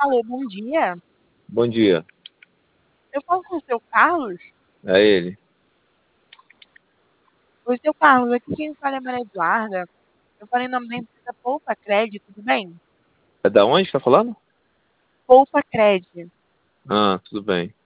Alô, bom dia. Bom dia. Eu falo com o seu Carlos? É ele. Oi, seu Carlos, aqui quem fala é a Maria Eduarda. Eu falei em nome da empresa Poupa Cred, tudo bem? É da onde que tá falando? Poupa Cred. Ah, tudo bem.